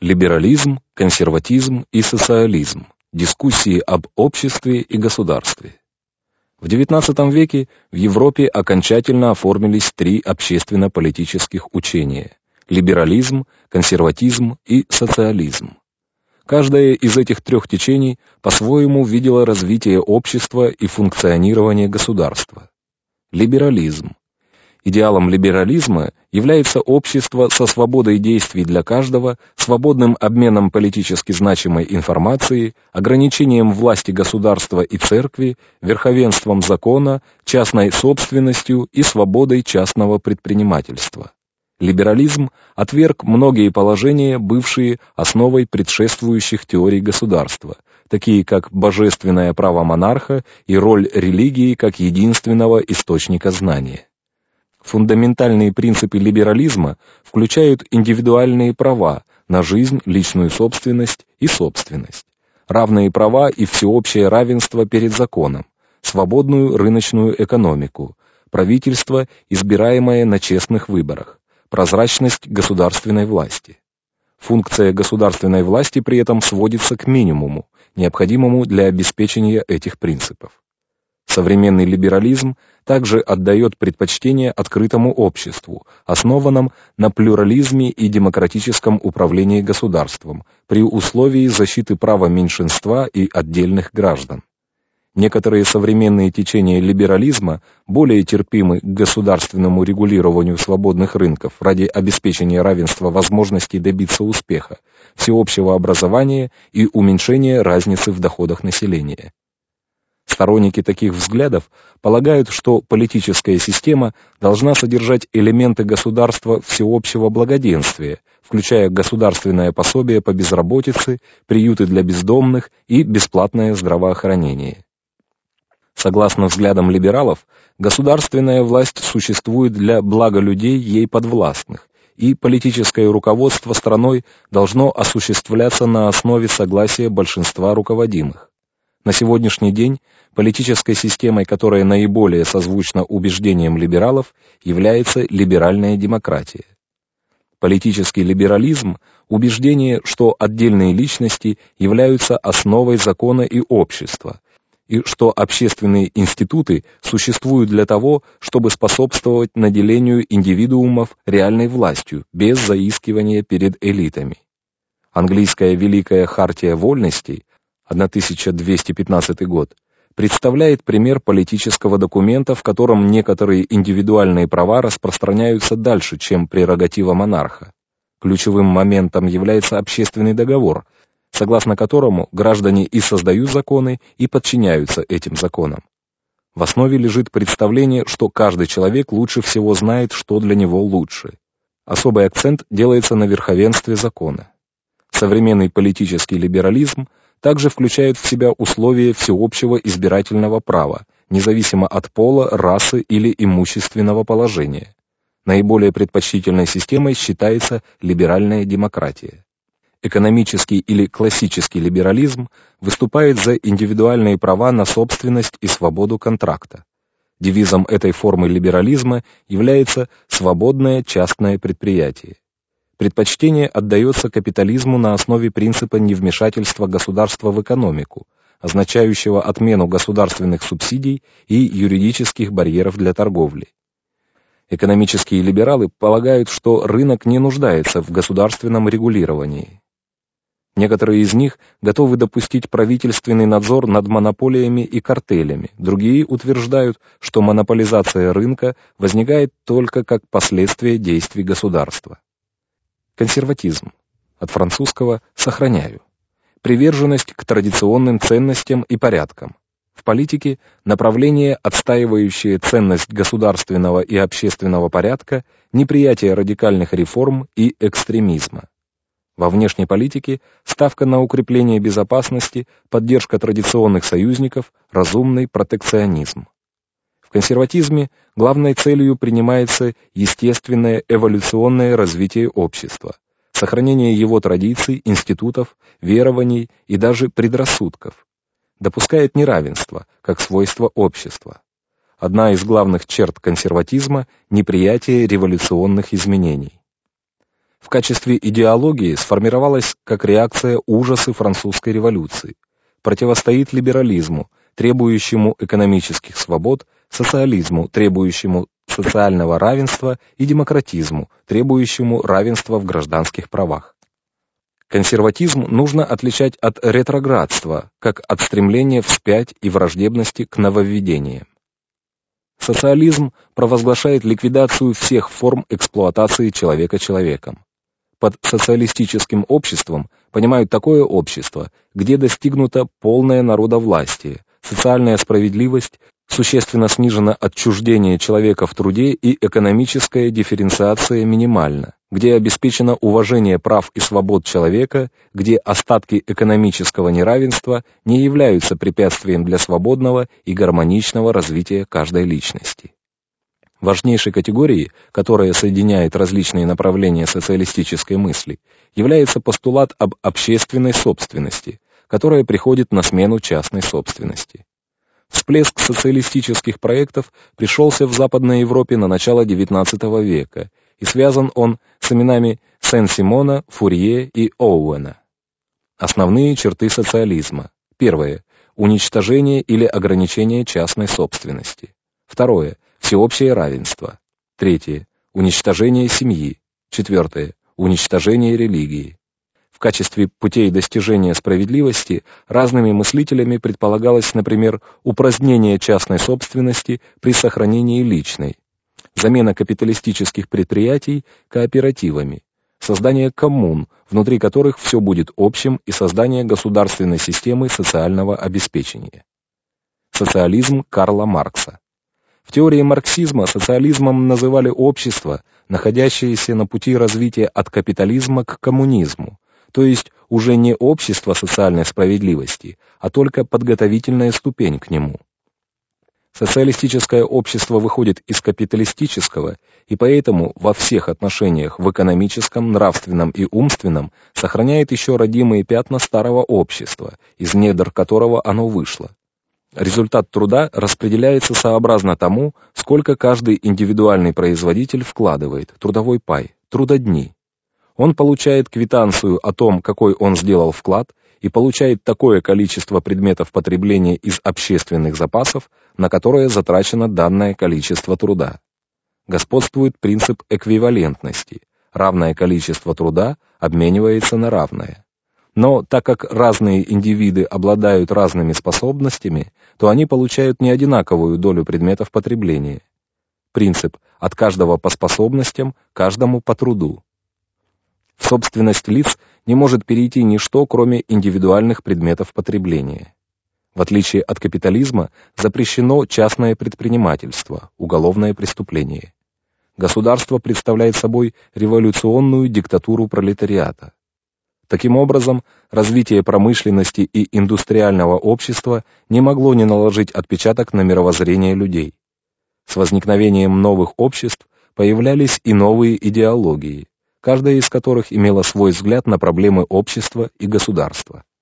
Либерализм, консерватизм и социализм. Дискуссии об обществе и государстве. В XIX веке в Европе окончательно оформились три общественно-политических учения – либерализм, консерватизм и социализм. Каждое из этих трех течений по-своему видело развитие общества и функционирование государства. Либерализм. Идеалом либерализма является общество со свободой действий для каждого, свободным обменом политически значимой информации, ограничением власти государства и церкви, верховенством закона, частной собственностью и свободой частного предпринимательства. Либерализм отверг многие положения, бывшие основой предшествующих теорий государства, такие как божественное право монарха и роль религии как единственного источника знания. Фундаментальные принципы либерализма включают индивидуальные права на жизнь, личную собственность и собственность, равные права и всеобщее равенство перед законом, свободную рыночную экономику, правительство, избираемое на честных выборах, прозрачность государственной власти. Функция государственной власти при этом сводится к минимуму, необходимому для обеспечения этих принципов. Современный либерализм также отдает предпочтение открытому обществу, основанному на плюрализме и демократическом управлении государством, при условии защиты права меньшинства и отдельных граждан. Некоторые современные течения либерализма более терпимы к государственному регулированию свободных рынков ради обеспечения равенства возможностей добиться успеха, всеобщего образования и уменьшения разницы в доходах населения. Сторонники таких взглядов полагают, что политическая система должна содержать элементы государства всеобщего благоденствия, включая государственное пособие по безработице, приюты для бездомных и бесплатное здравоохранение. Согласно взглядам либералов, государственная власть существует для блага людей, ей подвластных, и политическое руководство страной должно осуществляться на основе согласия большинства руководимых. На сегодняшний день политической системой, которая наиболее созвучна убеждениям либералов, является либеральная демократия. Политический либерализм – убеждение, что отдельные личности являются основой закона и общества, и что общественные институты существуют для того, чтобы способствовать наделению индивидуумов реальной властью, без заискивания перед элитами. Английская Великая Хартия Вольностей 1215 год представляет пример политического документа, в котором некоторые индивидуальные права распространяются дальше, чем прерогатива монарха. Ключевым моментом является общественный договор, согласно которому граждане и создают законы, и подчиняются этим законам. В основе лежит представление, что каждый человек лучше всего знает, что для него лучше. Особый акцент делается на верховенстве закона. Современный политический либерализм также включает в себя условия всеобщего избирательного права, независимо от пола, расы или имущественного положения. Наиболее предпочтительной системой считается либеральная демократия. Экономический или классический либерализм выступает за индивидуальные права на собственность и свободу контракта. Девизом этой формы либерализма является «свободное частное предприятие». Предпочтение отдается капитализму на основе принципа невмешательства государства в экономику, означающего отмену государственных субсидий и юридических барьеров для торговли. Экономические либералы полагают, что рынок не нуждается в государственном регулировании. Некоторые из них готовы допустить правительственный надзор над монополиями и картелями, другие утверждают, что монополизация рынка возникает только как последствие действий государства. Консерватизм. От французского «сохраняю». Приверженность к традиционным ценностям и порядкам. В политике направление, отстаивающее ценность государственного и общественного порядка, неприятие радикальных реформ и экстремизма. Во внешней политике ставка на укрепление безопасности, поддержка традиционных союзников, разумный протекционизм. В консерватизме главной целью принимается естественное эволюционное развитие общества, сохранение его традиций, институтов, верований и даже предрассудков. Допускает неравенство, как свойство общества. Одна из главных черт консерватизма – неприятие революционных изменений. В качестве идеологии сформировалась как реакция ужасы французской революции, противостоит либерализму, требующему экономических свобод, социализму, требующему социального равенства, и демократизму, требующему равенства в гражданских правах. Консерватизм нужно отличать от ретроградства, как от стремления вспять и враждебности к нововведениям. Социализм провозглашает ликвидацию всех форм эксплуатации человека человеком. Под социалистическим обществом понимают такое общество, где достигнуто полное народовластие, социальная справедливость, существенно снижено отчуждение человека в труде и экономическая дифференциация минимальна, где обеспечено уважение прав и свобод человека, где остатки экономического неравенства не являются препятствием для свободного и гармоничного развития каждой личности. Важнейшей категорией, которая соединяет различные направления социалистической мысли, является постулат об общественной собственности, которая приходит на смену частной собственности. Всплеск социалистических проектов пришелся в Западной Европе на начало XIX века, и связан он с именами Сен-Симона, Фурье и Оуэна. Основные черты социализма. Первое. Уничтожение или ограничение частной собственности. Второе. Всеобщее равенство. Третье. Уничтожение семьи. Четвертое. Уничтожение религии. В качестве путей достижения справедливости разными мыслителями предполагалось, например, упразднение частной собственности при сохранении личной, замена капиталистических предприятий кооперативами, создание коммун, внутри которых все будет общим, и создание государственной системы социального обеспечения. Социализм Карла Маркса. В теории марксизма социализмом называли общество, находящееся на пути развития от капитализма к коммунизму, то есть уже не общество социальной справедливости, а только подготовительная ступень к нему. Социалистическое общество выходит из капиталистического, и поэтому во всех отношениях в экономическом, нравственном и умственном сохраняет еще родимые пятна старого общества, из недр которого оно вышло. Результат труда распределяется сообразно тому, сколько каждый индивидуальный производитель вкладывает, трудовой пай, трудодни. Он получает квитанцию о том, какой он сделал вклад, и получает такое количество предметов потребления из общественных запасов, на которое затрачено данное количество труда. Господствует принцип эквивалентности. Равное количество труда обменивается на равное. Но так как разные индивиды обладают разными способностями, то они получают не одинаковую долю предметов потребления. Принцип «от каждого по способностям, каждому по труду». В собственность лиц не может перейти ничто, кроме индивидуальных предметов потребления. В отличие от капитализма, запрещено частное предпринимательство, уголовное преступление. Государство представляет собой революционную диктатуру пролетариата. Таким образом, развитие промышленности и индустриального общества не могло не наложить отпечаток на мировоззрение людей. С возникновением новых обществ появлялись и новые идеологии, каждая из которых имела свой взгляд на проблемы общества и государства.